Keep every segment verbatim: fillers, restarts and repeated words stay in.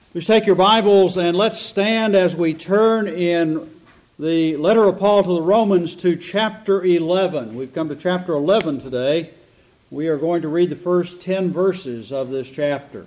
Please take your Bibles and let's stand as we turn in the letter of Paul to the Romans to chapter eleven. We've come to chapter eleven today. We are going to read the first ten verses of this chapter.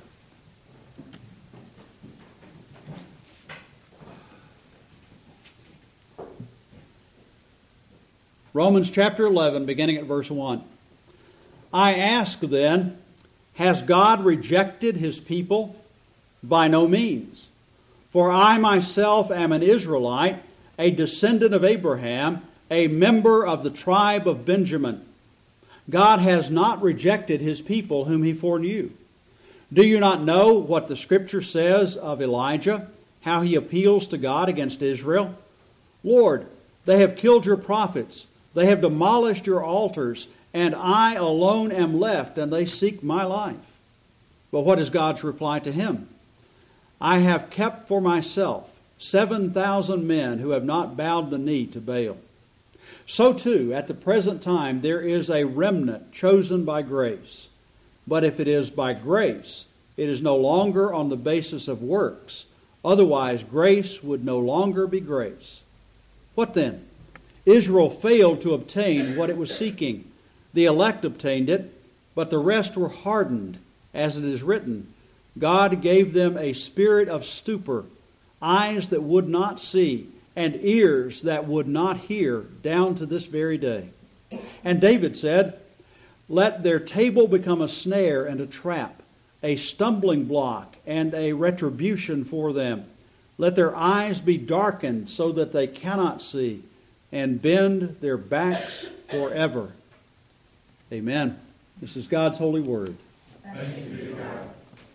Romans chapter eleven, beginning at verse one. I ask then, has God rejected His people? By no means. For I myself am an Israelite, a descendant of Abraham, a member of the tribe of Benjamin. God has not rejected His people whom He foreknew. Do you not know what the Scripture says of Elijah, how he appeals to God against Israel? Lord, they have killed your prophets, they have demolished your altars, and I alone am left, and they seek my life. But what is God's reply to him? I have kept for myself seven thousand men who have not bowed the knee to Baal. So too, at the present time, there is a remnant chosen by grace. But if it is by grace, it is no longer on the basis of works. Otherwise, grace would no longer be grace. What then? Israel failed to obtain what it was seeking. The elect obtained it, but the rest were hardened, as it is written, God gave them a spirit of stupor, eyes that would not see, and ears that would not hear, down to this very day. And David said, let their table become a snare and a trap, a stumbling block and a retribution for them. Let their eyes be darkened so that they cannot see, and bend their backs forever. Amen. This is God's holy word. Thank you, God.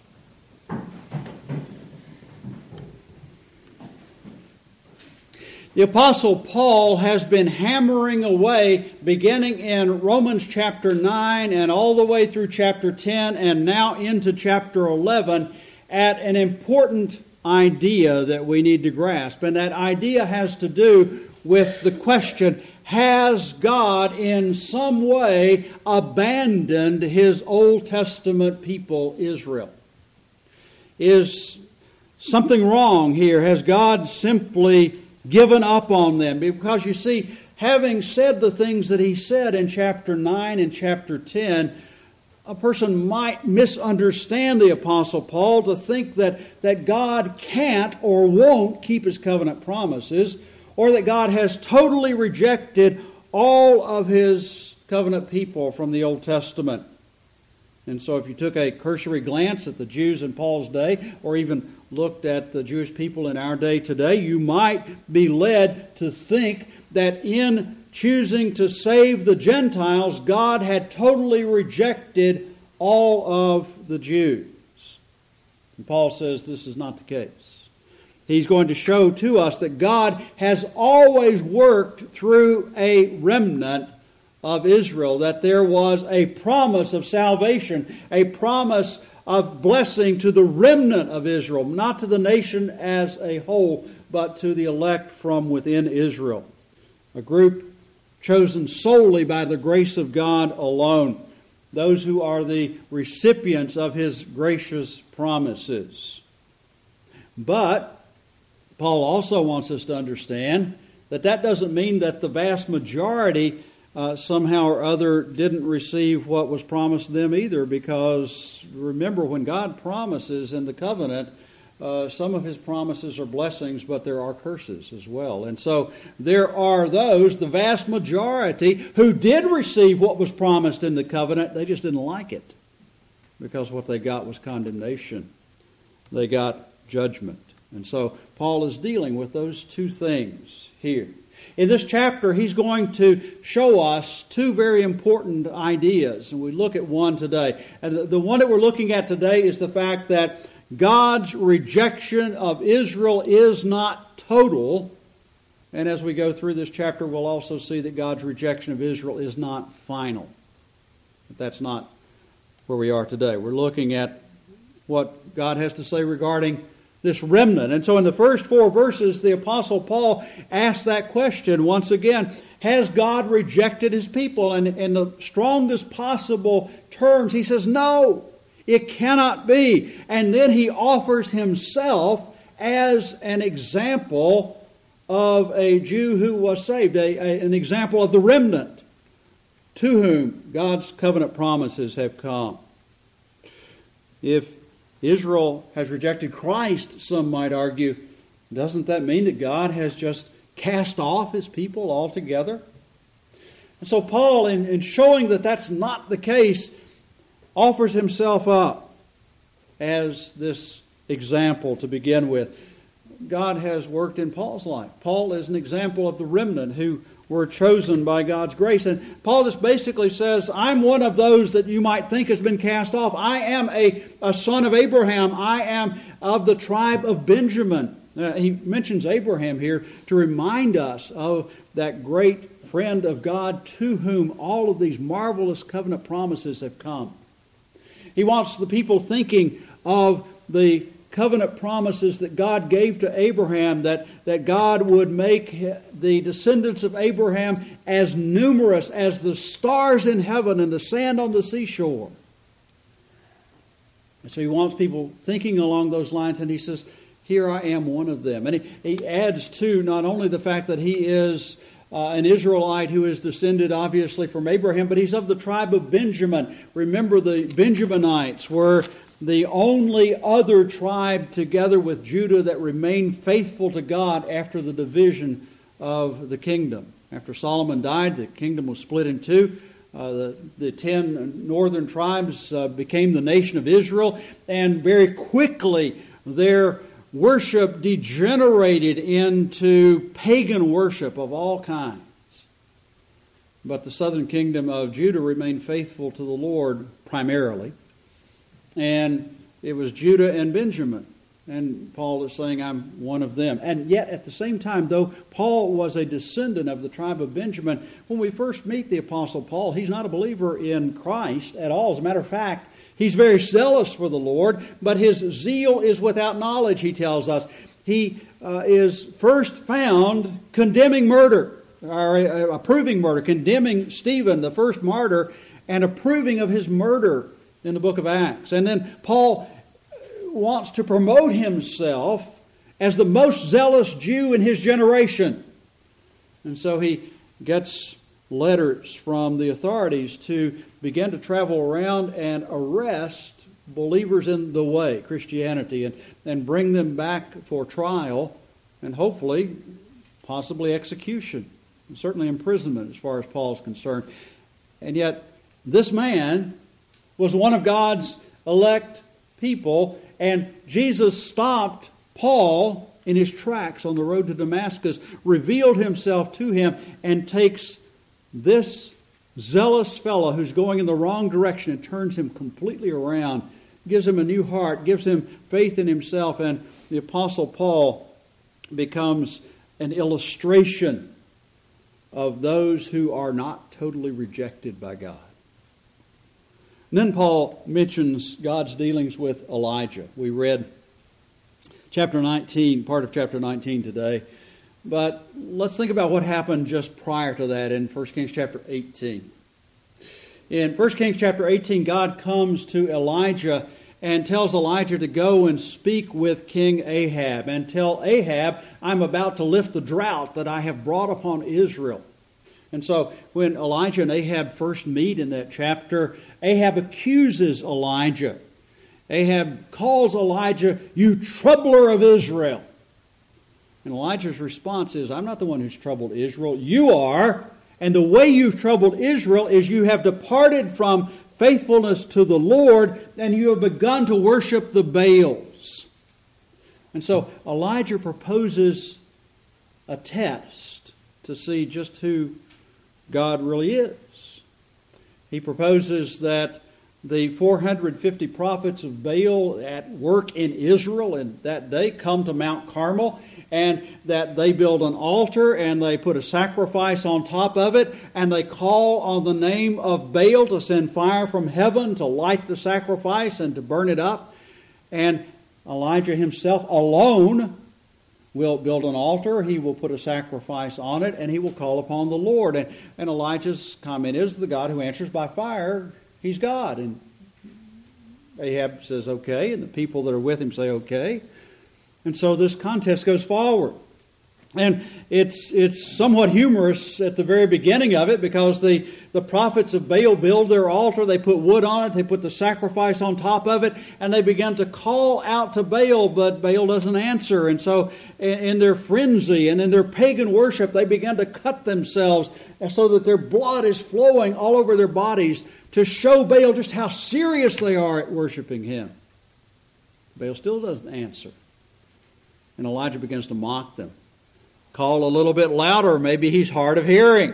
The Apostle Paul has been hammering away, beginning in Romans chapter nine and all the way through chapter ten and now into chapter eleven, at an important idea that we need to grasp. And that idea has to do with the question, has God in some way abandoned His Old Testament people, Israel? Is something wrong here? Has God simply given up on them? Because you see, having said the things that he said in chapter nine and chapter ten, a person might misunderstand the Apostle Paul to think that, that God can't or won't keep His covenant promises, or that God has totally rejected all of His covenant people from the Old Testament. And so if you took a cursory glance at the Jews in Paul's day, or even looked at the Jewish people in our day today, you might be led to think that in choosing to save the Gentiles, God had totally rejected all of the Jews. And Paul says this is not the case. He's going to show to us that God has always worked through a remnant of Israel, that there was a promise of salvation, a promise of blessing to the remnant of Israel, not to the nation as a whole, but to the elect from within Israel. A group chosen solely by the grace of God alone, those who are the recipients of His gracious promises. But Paul also wants us to understand that that doesn't mean that the vast majority Uh, somehow or other didn't receive what was promised them either, because remember, when God promises in the covenant, uh, some of His promises are blessings, but there are curses as well. And so there are those, the vast majority, who did receive what was promised in the covenant. They just didn't like it, because what they got was condemnation. They got judgment. And so Paul is dealing with those two things here. In this chapter, he's going to show us two very important ideas, and we look at one today. And the one that we're looking at today is the fact that God's rejection of Israel is not total. And as we go through this chapter, we'll also see that God's rejection of Israel is not final. But that's not where we are today. We're looking at what God has to say regarding this remnant. And so in the first four verses, the Apostle Paul asks that question once again. Has God rejected His people? And in the strongest possible terms, he says, no. It cannot be. And then he offers himself as an example of a Jew who was saved, a, a, an example of the remnant to whom God's covenant promises have come. If Israel has rejected Christ, some might argue, doesn't that mean that God has just cast off his people altogether? And so Paul, in, in showing that that's not the case, offers himself up as this example to begin with. God has worked in Paul's life. Paul is an example of the remnant who were chosen by God's grace. And Paul just basically says, I'm one of those that you might think has been cast off. I am a, a son of Abraham. I am of the tribe of Benjamin. Uh, he mentions Abraham here to remind us of that great friend of God to whom all of these marvelous covenant promises have come. He wants the people thinking of the covenant promises that God gave to Abraham, that, that God would make the descendants of Abraham as numerous as the stars in heaven and the sand on the seashore. And so he wants people thinking along those lines, and he says, here I am one of them. And he, he adds to not only the fact that he is uh, an Israelite who is descended obviously from Abraham, but he's of the tribe of Benjamin. Remember, the Benjaminites were the only other tribe together with Judah that remained faithful to God after the division of the kingdom. After Solomon died, the kingdom was split in two. Uh, the, the ten northern tribes uh, became the nation of Israel, and very quickly their worship degenerated into pagan worship of all kinds. But the southern kingdom of Judah remained faithful to the Lord primarily. And it was Judah and Benjamin. And Paul is saying, I'm one of them. And yet, at the same time, though Paul was a descendant of the tribe of Benjamin, when we first meet the Apostle Paul, he's not a believer in Christ at all. As a matter of fact, he's very zealous for the Lord, but his zeal is without knowledge, he tells us. He uh, is first found condemning murder, or uh, approving murder, condemning Stephen, the first martyr, and approving of his murder in the book of Acts. And then Paul wants to promote himself as the most zealous Jew in his generation. And so he gets letters from the authorities to begin to travel around and arrest believers in the way, Christianity, and, and bring them back for trial and hopefully, possibly execution, and certainly imprisonment as far as Paul's concerned. And yet, this man was one of God's elect people, and Jesus stopped Paul in his tracks on the road to Damascus, revealed himself to him, and takes this zealous fellow who's going in the wrong direction and turns him completely around, gives him a new heart, gives him faith in himself, and the Apostle Paul becomes an illustration of those who are not totally rejected by God. And then Paul mentions God's dealings with Elijah. We read chapter nineteen, part of chapter nineteen today. But let's think about what happened just prior to that in First Kings chapter eighteen. In First Kings chapter eighteen, God comes to Elijah and tells Elijah to go and speak with King Ahab and tell Ahab, I'm about to lift the drought that I have brought upon Israel. And so when Elijah and Ahab first meet in that chapter, Ahab accuses Elijah. Ahab calls Elijah, you troubler of Israel. And Elijah's response is, I'm not the one who's troubled Israel. You are. And the way you've troubled Israel is you have departed from faithfulness to the Lord, and you have begun to worship the Baals. And so Elijah proposes a test to see just who God really is. He proposes that the four hundred fifty prophets of Baal at work in Israel in that day come to Mount Carmel, and that they build an altar and they put a sacrifice on top of it, and they call on the name of Baal to send fire from heaven to light the sacrifice and to burn it up. And Elijah himself alone will build an altar, he will put a sacrifice on it, and he will call upon the Lord. And, and Elijah's comment is, the God who answers by fire, he's God. And Ahab says okay, and the people that are with him say okay. And so this contest goes forward. And it's it's somewhat humorous at the very beginning of it, because the, the prophets of Baal build their altar, they put wood on it, they put the sacrifice on top of it, and they begin to call out to Baal, but Baal doesn't answer. And so in, in their frenzy and in their pagan worship, they begin to cut themselves so that their blood is flowing all over their bodies to show Baal just how serious they are at worshiping him. Baal still doesn't answer. And Elijah begins to mock them. Call a little bit louder. Maybe he's hard of hearing.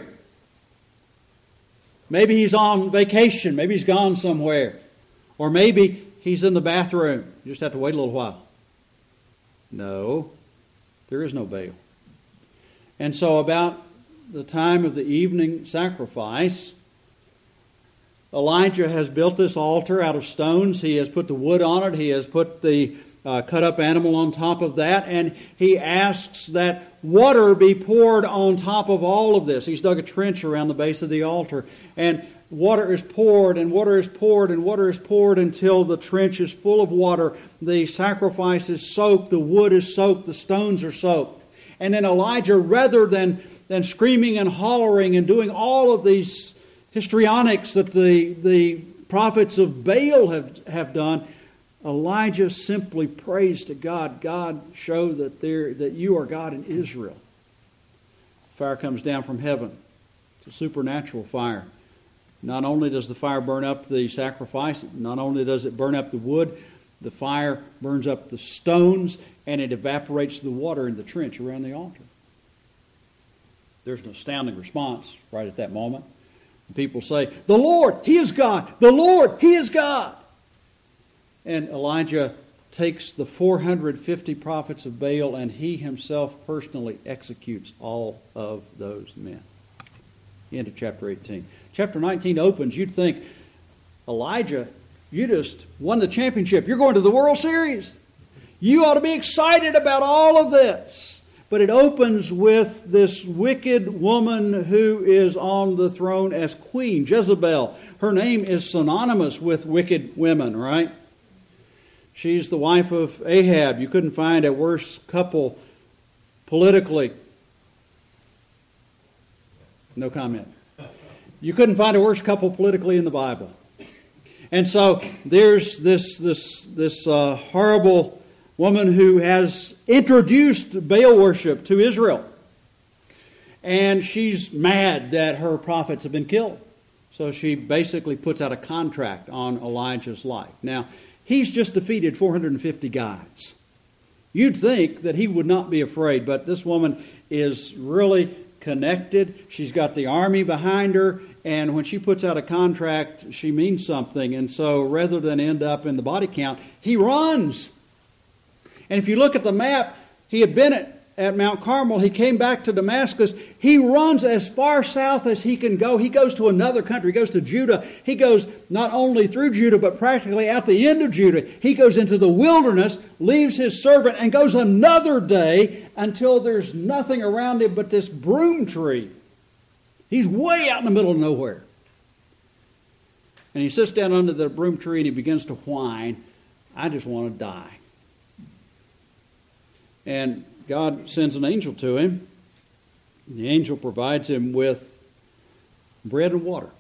Maybe he's on vacation. Maybe he's gone somewhere. Or maybe he's in the bathroom. You just have to wait a little while. No, there is no Baal. And so about the time of the evening sacrifice, Elijah has built this altar out of stones. He has put the wood on it. He has put the uh, cut up animal on top of that. And he asks that water be poured on top of all of this. He's dug a trench around the base of the altar. And water is poured and water is poured and water is poured until the trench is full of water. The sacrifice is soaked. The wood is soaked. The stones are soaked. And then Elijah, rather than, than screaming and hollering and doing all of these histrionics that the, the prophets of Baal have, have done, Elijah simply prays to God. God, show that there that you are God in Israel. Fire comes down from heaven. It's a supernatural fire. Not only does the fire burn up the sacrifice, not only does it burn up the wood, the fire burns up the stones, and it evaporates the water in the trench around the altar. There's an astounding response right at that moment. People say, "The Lord, He is God! The Lord, He is God!" And Elijah takes the four hundred fifty prophets of Baal, and he himself personally executes all of those men. End of chapter eighteen. Chapter nineteen opens. You'd think, Elijah, you just won the championship. You're going to the World Series. You ought to be excited about all of this. But it opens with this wicked woman who is on the throne as queen, Jezebel. Her name is synonymous with wicked women, right? She's the wife of Ahab. You couldn't find a worse couple politically. No comment. You couldn't find a worse couple politically in the Bible. And so there's this this this uh, horrible woman who has introduced Baal worship to Israel. And she's mad that her prophets have been killed. So she basically puts out a contract on Elijah's life. Now, he's just defeated four hundred fifty guys. You'd think that he would not be afraid, but this woman is really connected. She's got the army behind her, and when she puts out a contract, she means something. And so rather than end up in the body count, he runs. And if you look at the map, he had been at, at Mount Carmel. He came back to Damascus. He runs as far south as he can go. He goes to another country. He goes to Judah. He goes not only through Judah, but practically at the end of Judah. He goes into the wilderness, leaves his servant, and goes another day until there's nothing around him but this broom tree. He's way out in the middle of nowhere. And he sits down under the broom tree and he begins to whine, "I just want to die." And God sends an angel to him. The angel provides him with bread and water.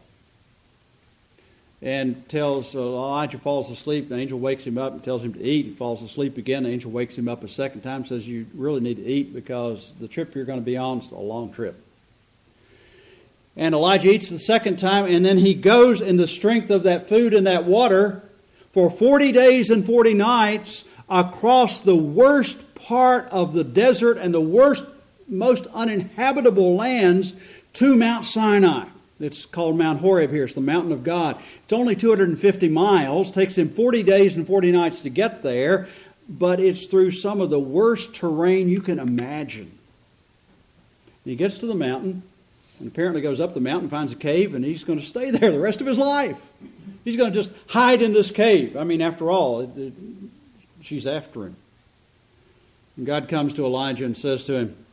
And tells uh, Elijah falls asleep. The angel wakes him up and tells him to eat. He falls asleep again. The angel wakes him up a second time, says, "You really need to eat because the trip you're going to be on is a long trip." And Elijah eats the second time, and then he goes in the strength of that food and that water for forty days and forty nights across the worst part of the desert and the worst, most uninhabitable lands to Mount Sinai. It's called Mount Horeb here. It's the mountain of God. It's only two hundred fifty miles. It takes him forty days and forty nights to get there, but it's through some of the worst terrain you can imagine. And he gets to the mountain and apparently goes up the mountain, finds a cave, and he's going to stay there the rest of his life. He's going to just hide in this cave. I mean, after all, it, it, she's after him. And God comes to Elijah and says to him,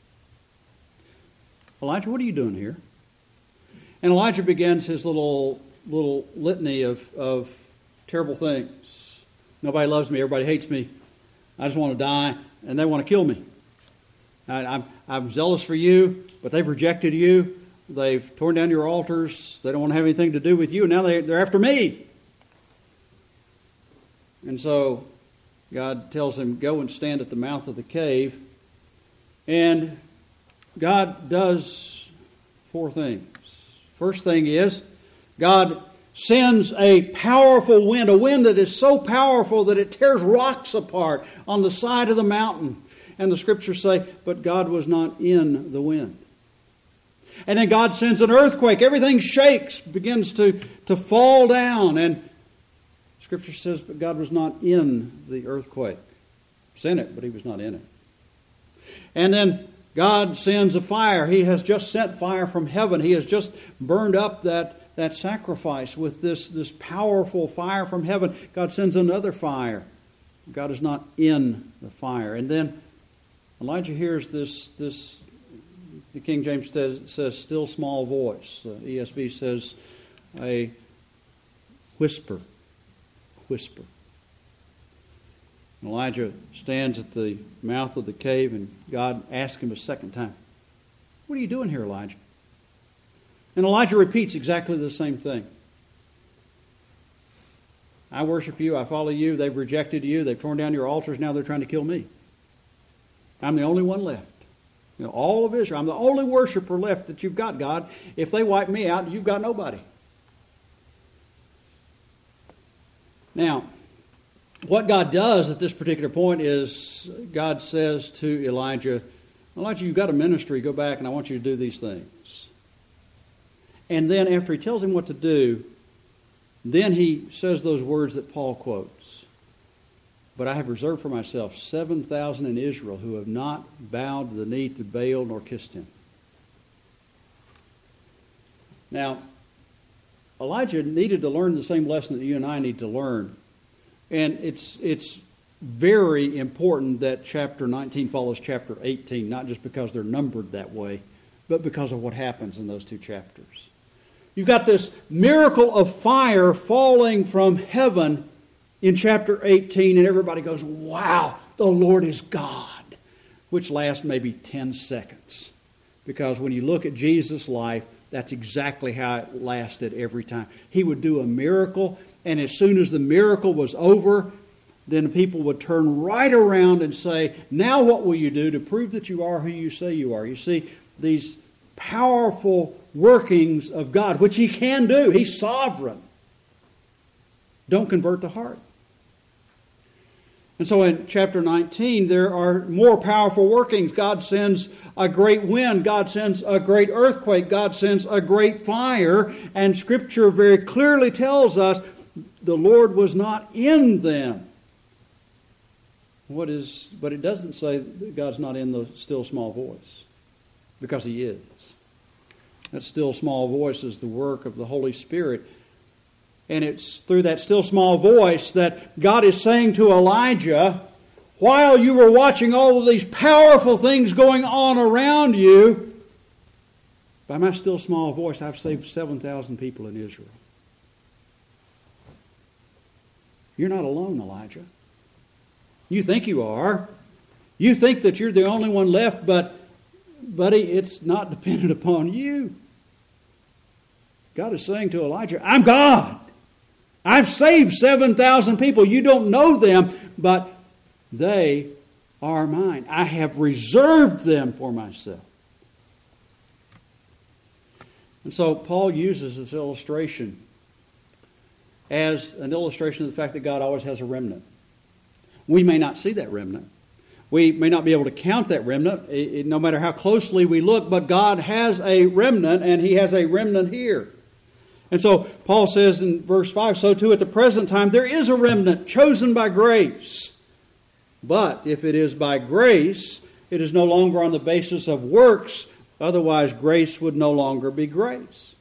"Elijah, what are you doing here?" And Elijah begins his little little litany of, of terrible things. Nobody loves me. Everybody hates me. I just want to die, and they want to kill me. I, I'm, I'm zealous for you, but they've rejected you. They've torn down your altars. They don't want to have anything to do with you, and now they, they're after me. And so God tells him, go and stand at the mouth of the cave. And God does four things. First thing is, God sends a powerful wind, a wind that is so powerful that it tears rocks apart on the side of the mountain. And the scriptures say, but God was not in the wind. And then God sends an earthquake. Everything shakes, begins to, to fall down. And scripture says, but God was not in the earthquake. Sent it, but he was not in it. And then God sends a fire. He has just sent fire from heaven. He has just burned up that that sacrifice with this, this powerful fire from heaven. God sends another fire. God is not in the fire. And then Elijah hears this, this the King James says, says still small voice. The E S V says a whisper. Whisper. And Elijah stands at the mouth of the cave, and God asks him a second time, what are you doing here, Elijah? And Elijah repeats exactly the same thing. I worship you, I follow you, they've rejected you, they've torn down your altars, now they're trying to kill me. I'm the only one left. You know, all of Israel, I'm the only worshiper left that you've got, God. If they wipe me out, you've got nobody. Now, what God does at this particular point is God says to Elijah, Elijah, you've got a ministry, go back and I want you to do these things. And then after he tells him what to do, then he says those words that Paul quotes. But I have reserved for myself seven thousand in Israel who have not bowed the knee to Baal nor kissed him. Now, Elijah needed to learn the same lesson that you and I need to learn. And it's it's very important that chapter nineteen follows chapter eighteen, not just because they're numbered that way, but because of what happens in those two chapters. You've got this miracle of fire falling from heaven in chapter eighteen, and everybody goes, wow, the Lord is God, which lasts maybe ten seconds. Because when you look at Jesus' life, that's exactly how it lasted every time. He would do a miracle, and as soon as the miracle was over, then people would turn right around and say, now what will you do to prove that you are who you say you are? You see, these powerful workings of God, which he can do. He's sovereign. Don't convert the heart. And so in chapter nineteen, there are more powerful workings. God sends a great wind. God sends a great earthquake. God sends a great fire. And Scripture very clearly tells us the Lord was not in them. What is? But it doesn't say that God's not in the still small voice, because he is. That still small voice is the work of the Holy Spirit. And it's through that still small voice that God is saying to Elijah, while you were watching all of these powerful things going on around you, by my still small voice, I've saved seven thousand people in Israel. You're not alone, Elijah. You think you are. You think that you're the only one left, but, buddy, it's not dependent upon you. God is saying to Elijah, I'm God. I've saved seven thousand people. You don't know them, but they are mine. I have reserved them for myself. And so Paul uses this illustration as an illustration of the fact that God always has a remnant. We may not see that remnant. We may not be able to count that remnant, no matter how closely we look, but God has a remnant, and he has a remnant here. And so Paul says in verse five, so too at the present time there is a remnant chosen by grace. But if it is by grace, it is no longer on the basis of works, otherwise grace would no longer be grace.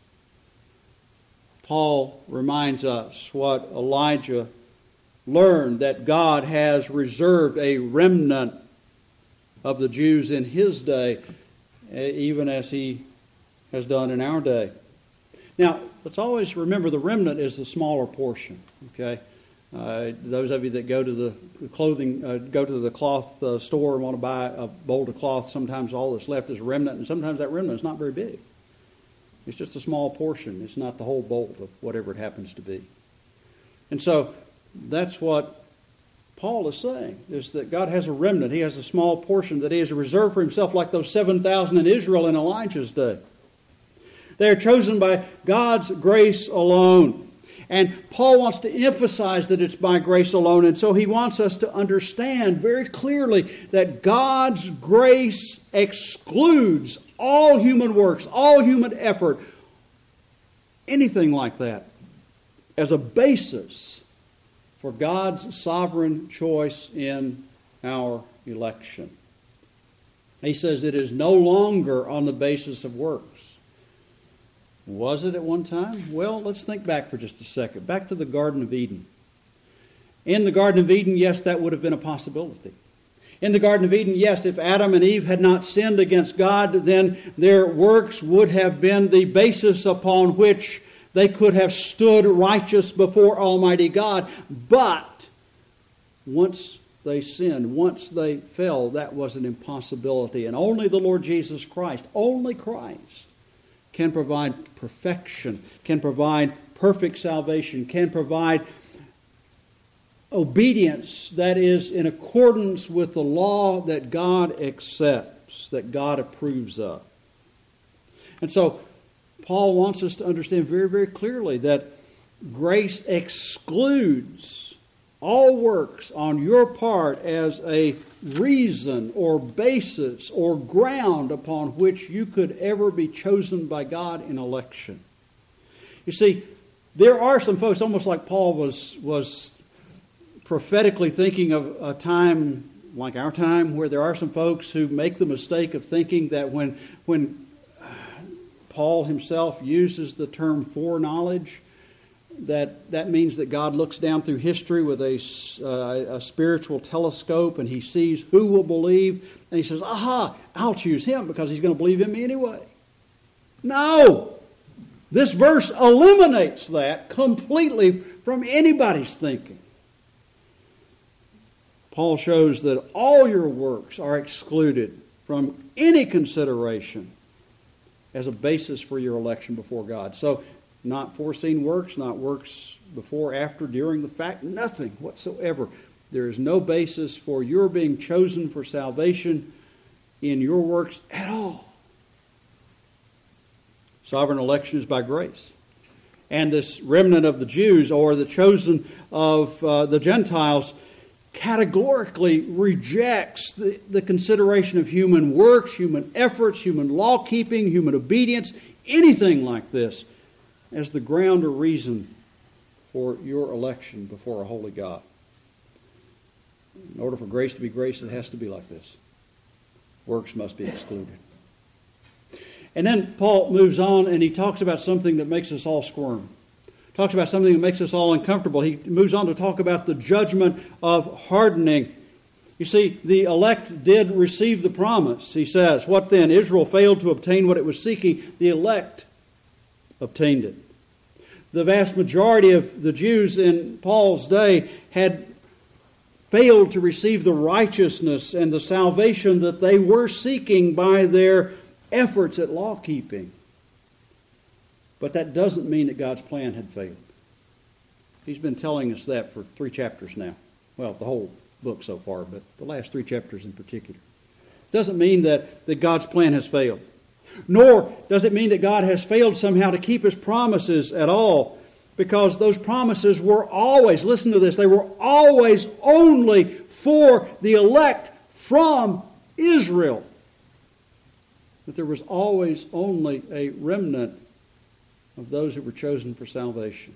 Paul reminds us what Elijah learned, that God has reserved a remnant of the Jews in his day, even as he has done in our day. Now, let's always remember the remnant is the smaller portion, okay? Uh, those of you that go to the clothing, uh, go to the cloth uh, store and want to buy a bolt of cloth, sometimes all that's left is a remnant, and sometimes that remnant is not very big. It's just a small portion. It's not the whole bolt of whatever it happens to be. And so that's what Paul is saying, is that God has a remnant. He has a small portion that he has reserved for himself, like those seven thousand in Israel in Elijah's day. They are chosen by God's grace alone. And Paul wants to emphasize that it's by grace alone. And so he wants us to understand very clearly that God's grace excludes all human works, all human effort, anything like that, as a basis for God's sovereign choice in our election. He says it is no longer on the basis of works. Was it at one time? Well, let's think back for just a second. Back to the Garden of Eden. In the Garden of Eden, yes, that would have been a possibility. In the Garden of Eden, yes, if Adam and Eve had not sinned against God, then their works would have been the basis upon which they could have stood righteous before Almighty God. But once they sinned, once they fell, that was an impossibility. And only the Lord Jesus Christ, only Christ, can provide perfection, can provide perfect salvation, can provide obedience that is in accordance with the law that God accepts, that God approves of. And so Paul wants us to understand very, very clearly that grace excludes all works on your part as a reason or basis or ground upon which you could ever be chosen by God in election. You see, there are some folks, almost like Paul was, was prophetically thinking of a time like our time, where there are some folks who make the mistake of thinking that when, when Paul himself uses the term foreknowledge, that that means that God looks down through history with a, uh, a spiritual telescope and he sees who will believe, and he says, aha, I'll choose him because he's going to believe in me anyway. No! This verse eliminates that completely from anybody's thinking. Paul shows that all your works are excluded from any consideration as a basis for your election before God. So, not foreseen works, not works before, after, during, the fact, nothing whatsoever. There is no basis for your being chosen for salvation in your works at all. Sovereign election is by grace. And this remnant of the Jews, or the chosen of uh, the Gentiles, categorically rejects the, the consideration of human works, human efforts, human law-keeping, human obedience, anything like this, as the ground or reason for your election before a holy God. In order for grace to be grace, it has to be like this. Works must be excluded. And then Paul moves on and he talks about something that makes us all squirm. Talks about something that makes us all uncomfortable. He moves on to talk about the judgment of hardening. You see, the elect did receive the promise. He says, what then? Israel failed to obtain what it was seeking. The elect obtained it. The vast majority of the Jews in Paul's day had failed to receive the righteousness and the salvation that they were seeking by their efforts at law-keeping. But that doesn't mean that God's plan had failed. He's been telling us that for three chapters now. Well, the whole book so far, but the last three chapters in particular. Doesn't mean that, that God's plan has failed. Nor does it mean that God has failed somehow to keep His promises at all, because those promises were always, listen to this, they were always only for the elect from Israel. That there was always only a remnant of those who were chosen for salvation.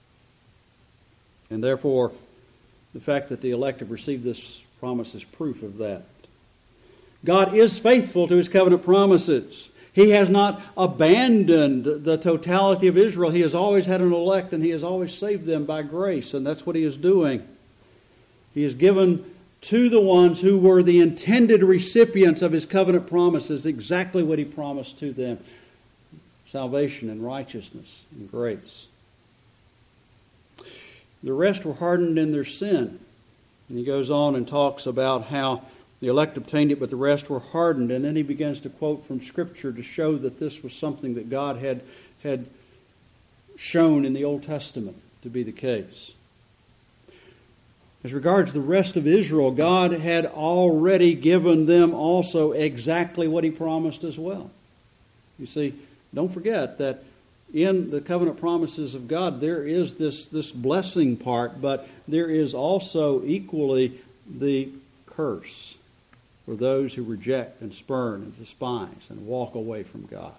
And therefore, the fact that the elect have received this promise is proof of that. God is faithful to His covenant promises. He has not abandoned the totality of Israel. He has always had an elect, and He has always saved them by grace, and that's what He is doing. He has given to the ones who were the intended recipients of His covenant promises exactly what He promised to them: salvation and righteousness and grace. The rest were hardened in their sin. And he goes on and talks about how the elect obtained it, but the rest were hardened. And then he begins to quote from Scripture to show that this was something that God had, had shown in the Old Testament to be the case. As regards the rest of Israel, God had already given them also exactly what He promised as well. You see, don't forget that in the covenant promises of God, there is this, this blessing part, but there is also equally the curse for those who reject and spurn and despise and walk away from God.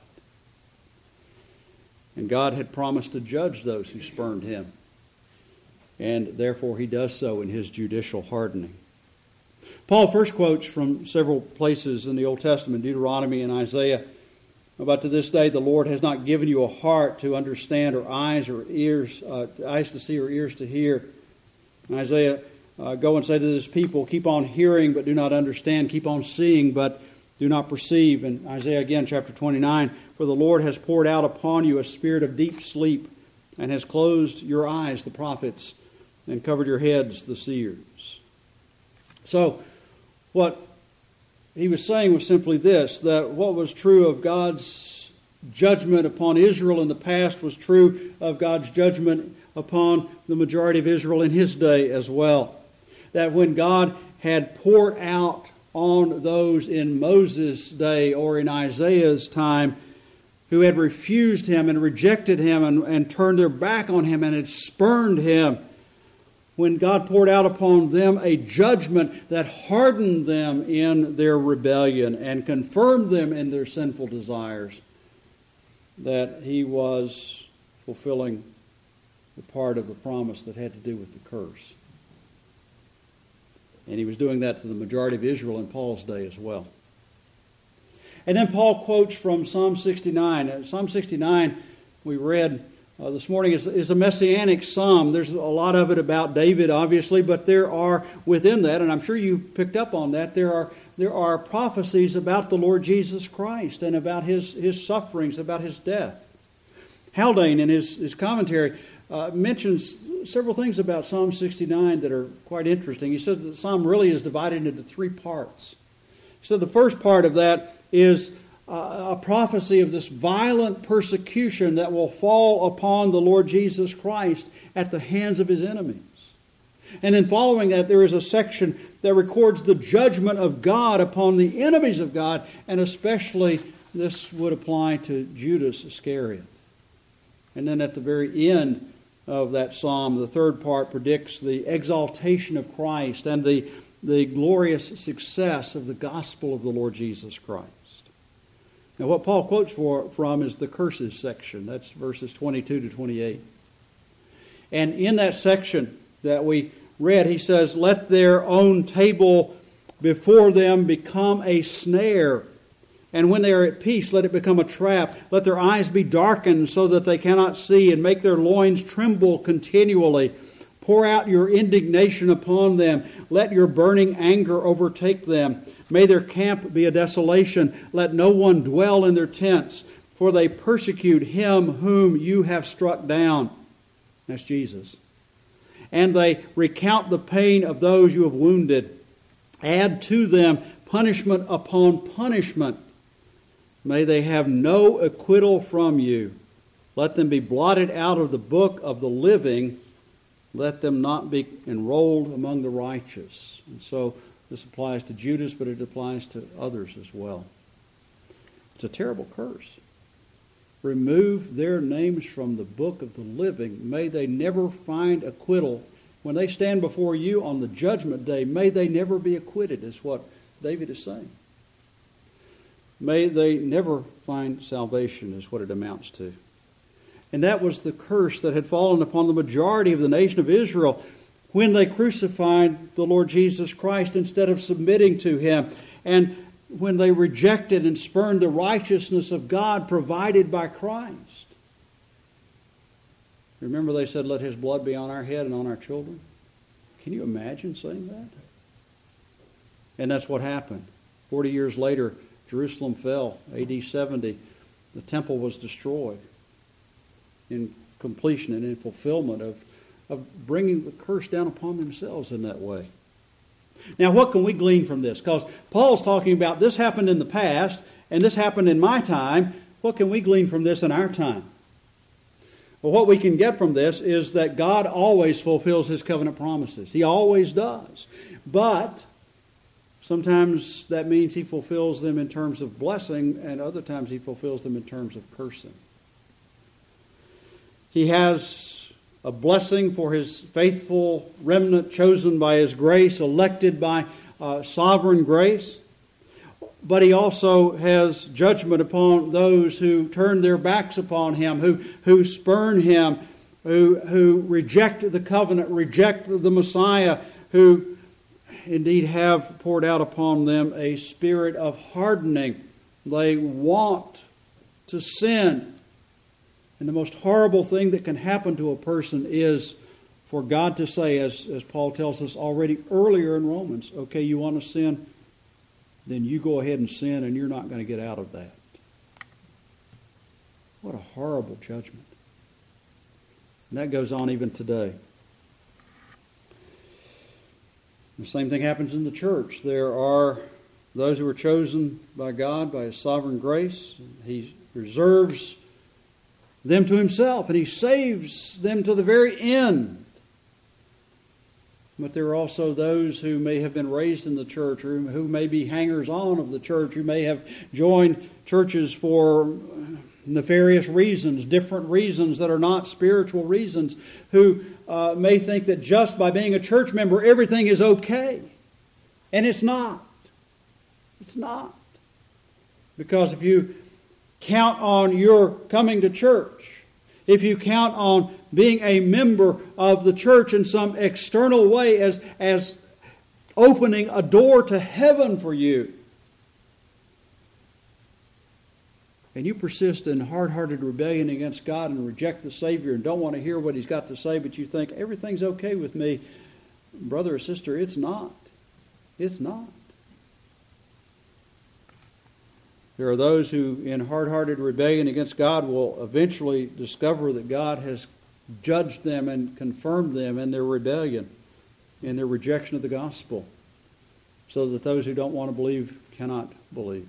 And God had promised to judge those who spurned Him. And therefore He does so in His judicial hardening. Paul first quotes from several places in the Old Testament, Deuteronomy and Isaiah, about to this day the Lord has not given you a heart to understand, or eyes or ears, uh, eyes to see or ears to hear. And Isaiah, uh, go and say to this people, keep on hearing but do not understand, keep on seeing but do not perceive. And Isaiah again, chapter twenty-nine, for the Lord has poured out upon you a spirit of deep sleep, and has closed your eyes, the prophets, and covered your heads, the seers. So, what he was saying was simply this, that what was true of God's judgment upon Israel in the past was true of God's judgment upon the majority of Israel in His day as well. That when God had poured out on those in Moses' day or in Isaiah's time who had refused Him and rejected Him and, and turned their back on Him and had spurned Him, when God poured out upon them a judgment that hardened them in their rebellion and confirmed them in their sinful desires, that He was fulfilling the part of the promise that had to do with the curse. And He was doing that to the majority of Israel in Paul's day as well. And then Paul quotes from Psalm sixty-nine. Psalm sixty-nine, we read Uh, this morning, is, is a messianic psalm. There's a lot of it about David, obviously, but there are within that, and I'm sure you picked up on that, there are there are prophecies about the Lord Jesus Christ and about His, his sufferings, about His death. Haldane, in his, his commentary, uh, mentions several things about Psalm sixty-nine that are quite interesting. He says that the psalm really is divided into three parts. So the first part of that is a prophecy of this violent persecution that will fall upon the Lord Jesus Christ at the hands of His enemies. And then following that, there is a section that records the judgment of God upon the enemies of God, and especially this would apply to Judas Iscariot. And then at the very end of that psalm, the third part predicts the exaltation of Christ and the, the glorious success of the gospel of the Lord Jesus Christ. Now, what Paul quotes for, from is the curses section. That's verses twenty-two to twenty-eight. And in that section that we read, he says, let their own table before them become a snare, and when they are at peace, let it become a trap. Let their eyes be darkened so that they cannot see, and make their loins tremble continually. Pour out your indignation upon them. Let your burning anger overtake them. May their camp be a desolation. Let no one dwell in their tents, for they persecute Him whom you have struck down. That's Jesus. And they recount the pain of those you have wounded. Add to them punishment upon punishment. May they have no acquittal from you. Let them be blotted out of the book of the living. Let them not be enrolled among the righteous. And so this applies to Judas, but it applies to others as well. It's a terrible curse. Remove their names from the book of the living. May they never find acquittal. When they stand before you on the judgment day, may they never be acquitted, is what David is saying. May they never find salvation, is what it amounts to. And that was the curse that had fallen upon the majority of the nation of Israel when they crucified the Lord Jesus Christ instead of submitting to Him, and when they rejected and spurned the righteousness of God provided by Christ. Remember, they said, let His blood be on our head and on our children. Can you imagine saying that? And that's what happened. Forty years later, Jerusalem fell, A D seventy. The temple was destroyed in completion and in fulfillment of of bringing the curse down upon themselves in that way. Now, what can we glean from this? Because Paul's talking about this happened in the past, and this happened in my time. What can we glean from this in our time? Well, what we can get from this is that God always fulfills His covenant promises. He always does. But sometimes that means He fulfills them in terms of blessing, and other times He fulfills them in terms of cursing. He has a blessing for His faithful remnant chosen by His grace, elected by uh, sovereign grace. But He also has judgment upon those who turn their backs upon Him, who, who spurn Him, who, who reject the covenant, reject the Messiah, who indeed have poured out upon them a spirit of hardening. They want to sin. And the most horrible thing that can happen to a person is for God to say, as, as Paul tells us already earlier in Romans, okay, you want to sin? Then you go ahead and sin, and you're not going to get out of that. What a horrible judgment. And that goes on even today. The same thing happens in the church. There are those who are chosen by God, by His sovereign grace. He reserves them to Himself, and He saves them to the very end. But there are also those who may have been raised in the church, or who may be hangers-on of the church, who may have joined churches for nefarious reasons, different reasons that are not spiritual reasons, who uh, may think that just by being a church member, everything is okay. And it's not. It's not. Because if you count on your coming to church, if you count on being a member of the church in some external way as, as opening a door to heaven for you, and you persist in hard-hearted rebellion against God and reject the Savior and don't want to hear what He's got to say, but you think everything's okay with me, brother or sister, it's not. It's not. There are those who, in hard-hearted rebellion against God, will eventually discover that God has judged them and confirmed them in their rebellion, in their rejection of the gospel, so that those who don't want to believe cannot believe.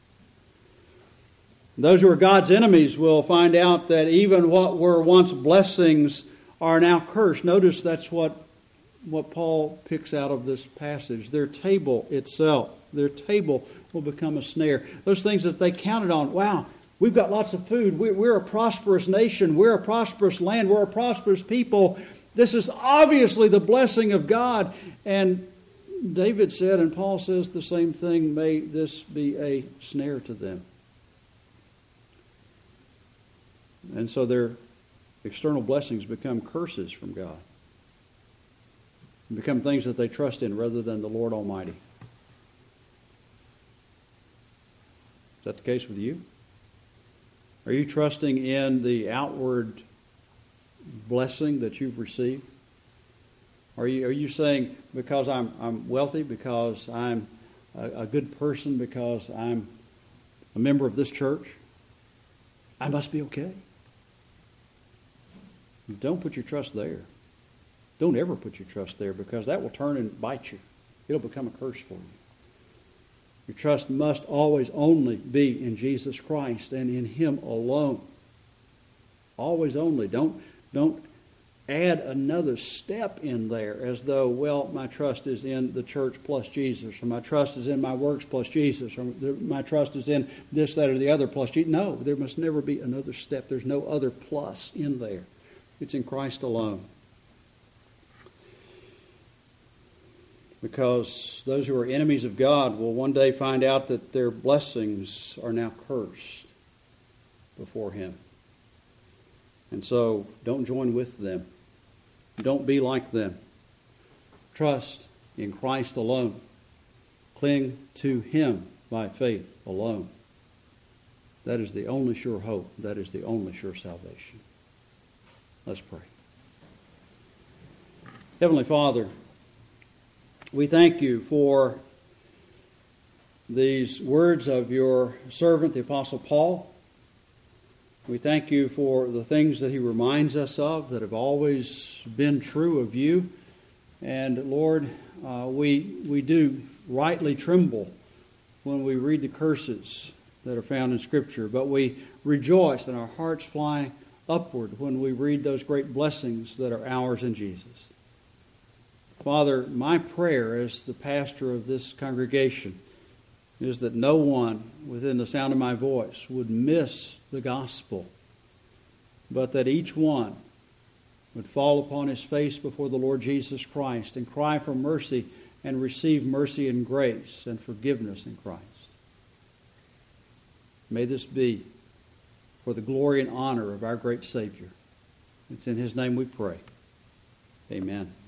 Those who are God's enemies will find out that even what were once blessings are now cursed. Notice that's what, what Paul picks out of this passage. Their table itself, their table will become a snare. Those things that they counted on, wow, we've got lots of food. We're a prosperous nation. We're a prosperous land. We're a prosperous people. This is obviously the blessing of God. And David said, and Paul says the same thing, may this be a snare to them. And so their external blessings become curses from God. Become things that they trust in rather than the Lord Almighty. Is that the case with you? Are you trusting in the outward blessing that you've received? Are you, are you saying, because I'm, I'm wealthy, because I'm a, a good person, because I'm a member of this church, I must be okay? Don't put your trust there. Don't ever put your trust there, because that will turn and bite you. It'll become a curse for you. Your trust must always only be in Jesus Christ and in Him alone. Always only. Don't, don't add another step in there as though, well, my trust is in the church plus Jesus, or my trust is in my works plus Jesus, or my trust is in this, that, or the other plus Jesus. No, there must never be another step. There's no other plus in there. It's in Christ alone. Because those who are enemies of God will one day find out that their blessings are now cursed before Him. And so don't join with them. Don't be like them. Trust in Christ alone. Cling to Him by faith alone. That is the only sure hope. That is the only sure salvation. Let's pray. Heavenly Father, we thank You for these words of Your servant, the Apostle Paul. We thank you for the things that he reminds us of that have always been true of you. And Lord, uh, we, we do rightly tremble when we read the curses that are found in Scripture, but we rejoice and our hearts fly upward when we read those great blessings that are ours in Jesus. Father, my prayer as the pastor of this congregation is that no one within the sound of my voice would miss the gospel, but that each one would fall upon his face before the Lord Jesus Christ and cry for mercy and receive mercy and grace and forgiveness in Christ. May this be for the glory and honor of our great Savior. It's in his name we pray. Amen.